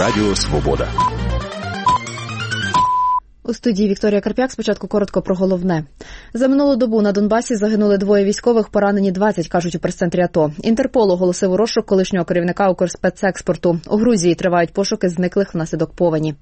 Радіо Свобода. У студії Вікторія Карп'як. Спочатку коротко про головне. За минулу добу на Донбасі загинули 2 військових, поранені 20, кажуть у прес-центрі АТО. Інтерпол оголосив у розшук колишнього керівника Укрспецекспорту. У Грузії тривають пошуки зниклих внаслідок повені.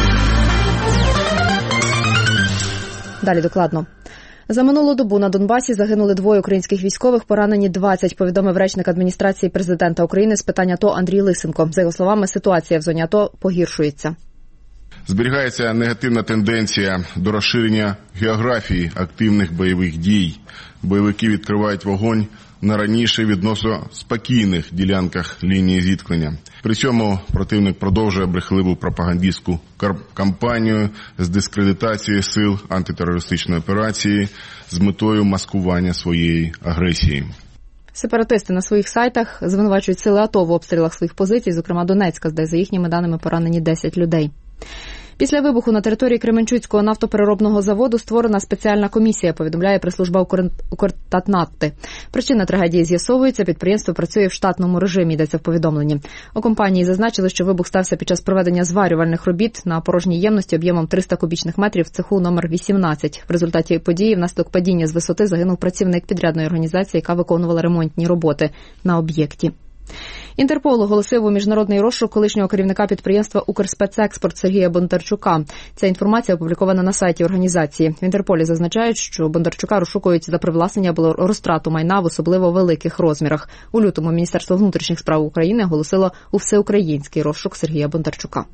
Далі докладно. За минулу добу на Донбасі загинули 2 українських військових, поранені 20, повідомив речник адміністрації президента України з питань АТО Андрій Лисенко. За його словами, ситуація в зоні АТО погіршується. Зберігається негативна тенденція до розширення географії активних бойових дій. Бойовики відкривають вогонь на раніше відносно спокійних ділянках лінії зіткнення. При цьому противник продовжує брехливу пропагандистську кампанію з дискредитації сил антитерористичної операції з метою маскування своєї агресії. Сепаратисти на своїх сайтах звинувачують сили АТО в обстрілах своїх позицій, зокрема Донецька, де, за їхніми даними, поранені 10 людей. Після вибуху на території Кременчуцького нафтопереробного заводу створена спеціальна комісія, повідомляє прес-служба Укртатнафти. Причина трагедії з'ясовується, підприємство працює в штатному режимі, йдеться в повідомленні. У компанії зазначили, що вибух стався під час проведення зварювальних робіт на порожній ємності об'ємом 300 кубічних метрів в цеху номер 18. В результаті події внаслідок падіння з висоти загинув працівник підрядної організації, яка виконувала ремонтні роботи на об'єкті. Інтерпол оголосив у міжнародний розшук колишнього керівника підприємства «Укрспецекспорт» Сергія Бондарчука. Ця інформація опублікована на сайті організації. В Інтерполі зазначають, що Бондарчука розшукують за привласнення або розтрату майна в особливо великих розмірах. У лютому Міністерство внутрішніх справ України оголосило у всеукраїнський розшук Сергія Бондарчука.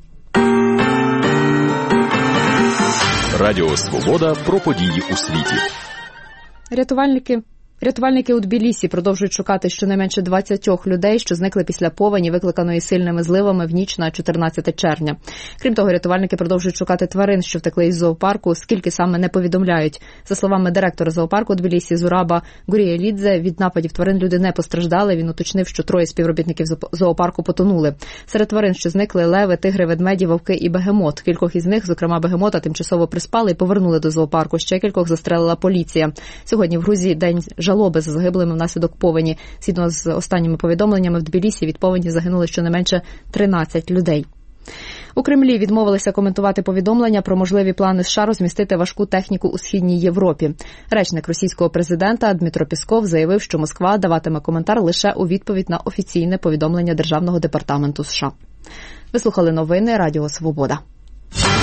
Радіо Свобода про події у світі. Рятувальники у Тбілісі продовжують шукати щонайменше 20 людей, що зникли після повені, викликаної сильними зливами в ніч на 14 червня. Крім того, рятувальники продовжують шукати тварин, що втекли із зоопарку, скільки саме не повідомляють. За словами директора зоопарку Тбілісі Зураба Гурієлідзе, від нападів тварин люди не постраждали. Він уточнив, що 3 співробітників зоопарку потонули. Серед тварин, що зникли, леви, тигри, ведмеді, вовки і бегемот. Кількох із них, зокрема бегемота, тимчасово приспали і повернули до зоопарку. Ще кількох застрелила поліція. Сьогодні в Грузії день жалоби за загиблими внаслідок повені. Згідно з останніми повідомленнями, в Тбілісі від повені загинули щонайменше 13 людей. У Кремлі відмовилися коментувати повідомлення про можливі плани США розмістити важку техніку у Східній Європі. Речник російського президента Дмитро Пісков заявив, що Москва даватиме коментар лише у відповідь на офіційне повідомлення Державного департаменту США. Ви слухали новини Радіо Свобода.